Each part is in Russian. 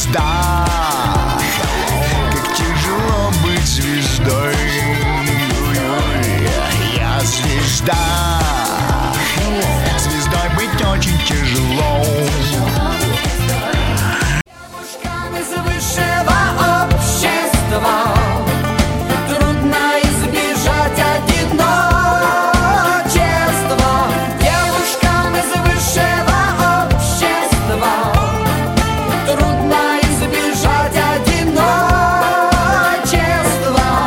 звезда. Как тяжело быть звездой. Я звезда. Звездой быть очень тяжело. Девушкам из высшего общества трудно избежать одиночества. Девушкам из высшего общества трудно избежать одиночества.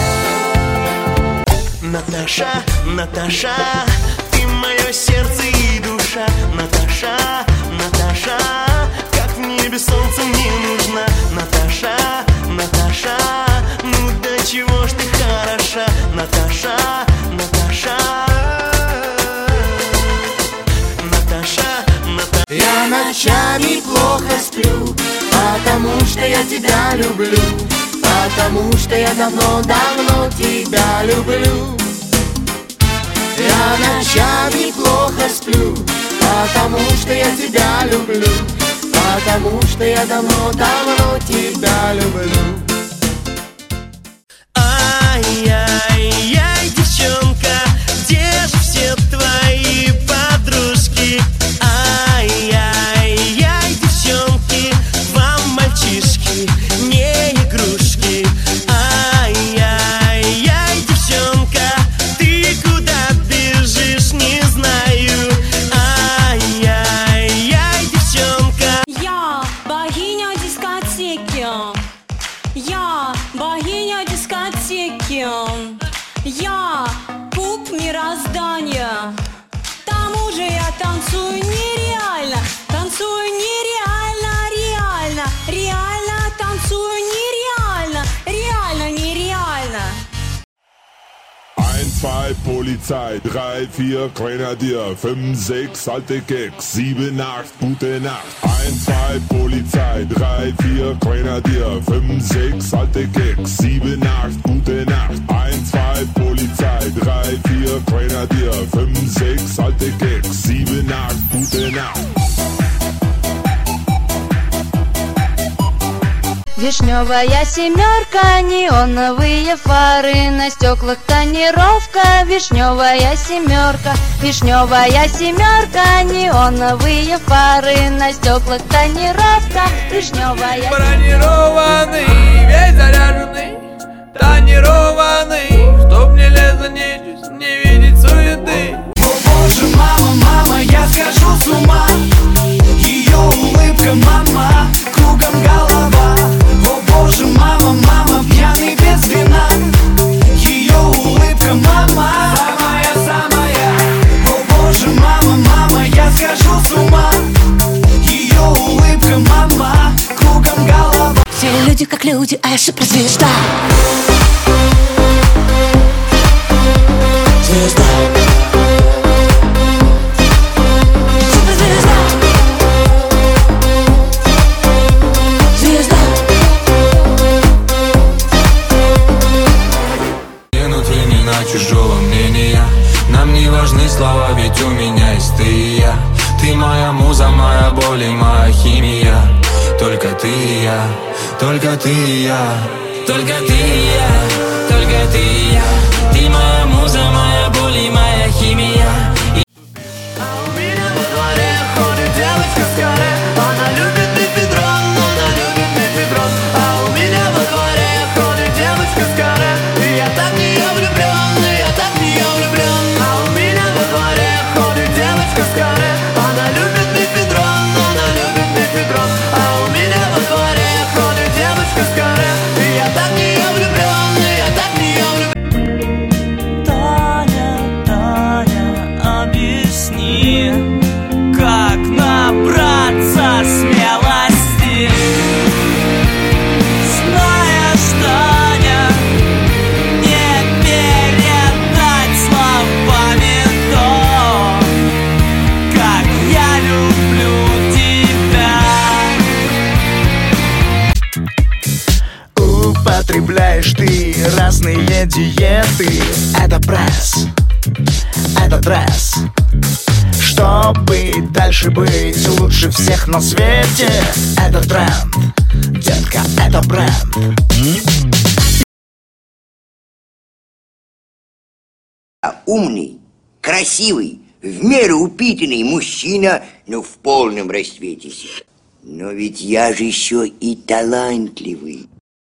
Наташа, Наташа, ты мое сердце и душа. Наташа, Наташа, как в небе солнце мне нужна. Наташа, Наташа, ну до чего ж ты хороша. Наташа, Наташа, Наташа, Наташа. Я ночами плохо сплю, потому что я тебя люблю. Потому что я давно-давно тебя люблю. Я ночами плохо сплю, потому что я тебя люблю. Потому что я давно-давно тебя люблю. Ай-яй-яй, девчонка, где же все твои подружки? Ай-яй-яй, девчонки, вам мальчишки не игрушки. Ай-яй-яй, девчонка, ты куда бежишь, не знаю. Ай-яй-яй, девчонка. Я богиня дискотеки. Я богиня дискотеки. Я пуп мироздания. К тому же я танцую нереально. Танцую нереально, реально. Реально танцую нереально. Реально, нереально. 1, 2 Polizei, 3, 4 Grenadier, 5, 6 alte Keks, 7, 8 gute Nacht. 1, 2 Polizei, 3, 4 Grenadier, 5, 6 alte Keks, 7, 8 gute Nacht. 1, 2 Polizei, 3, 4 Grenadier, 5, 6 alte Keks, 7, 8 gute Nacht. Вишневая семерка, неоновые фары, на стеклах тонировка. Вишневая семерка, неоновые фары, на стеклах тонировка. Вишневая. Бронированный, весь заряженный, тонированный, чтоб не лезла нечисть, не видеть суеты. О боже, мама, мама, я схожу с ума. Ее улыбка, мама, кругом голова. О боже, мама, мама, пьяный без вина. Ее улыбка, мама, самая-самая. О боже, мама, мама, я схожу с ума. Ее улыбка, мама, кругом голова. Все люди как люди, а я суперзвезда. Звезда. Суперзвезда. Звезда. Минут времена чужого мнения. Нам не важны слова, ведь у меня есть ты и я. Ты моя муза, моя боль и моя химия. Только ты и я, только ты и я. Только ты и я, только ты и я. Ты моя муза, моя боль и моя химия. А у меня во дворе ходит девочка с каре. Она любит мефедрон, она любит мефедрон. А у меня во дворе ходит девочка с каре. И я так в нее влюблен, и я так в нее влюблен. А у меня во дворе ходит девочка с каре. Она любит мефедрон, она любит мефедрон. А у меня во дворе ходит девочка с каре. И я так в нее влюблен, и я так в нее влюблен. Таня, Таня, объясни, как набраться смелости. Знаешь, Таня, не передать словами то, как я люблю тебя. Употребляешь ты разные диеты. Это пресс, это дресс. Чтобы дальше быть лучше всех на свете. Это тренд, детка, это бренд. Умный, красивый, в меру упитанный мужчина, но в полном расцвете сил. Но ведь я же еще и талантливый.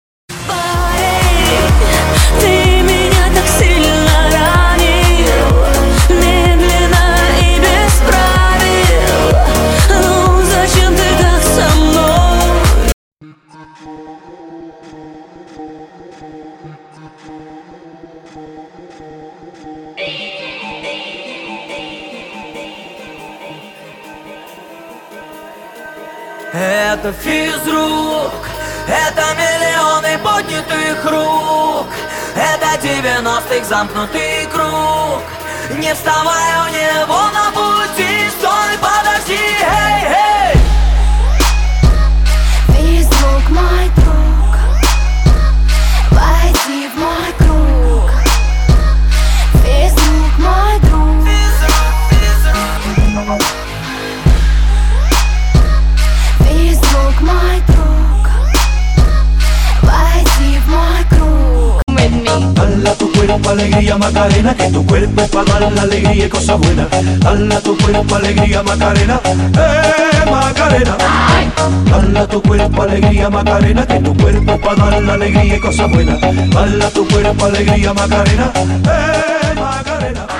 Ты меня так сильно ранил, медленно и без правил. Ну зачем ты так со мной? Это физрук, это миллионы поднятых рук, это 90-х замкнутый круг. Не вставай у него на пути, стой, подожди, эй, эй. Физрук мой друг, войди в мой круг. Физрук мой друг, физрук мой друг, войди в мой круг. Dale tu cuerpo alegría Macarena, que tu cuerpo es para dar la alegría y cosas buenas. Dale tu cuerpo alegría Macarena, Macarena. Dale tu cuerpo alegría Macarena, que tu cuerpo es para dar la alegría y cosas buenas. Dale tu cuerpo alegría Macarena, Macarena.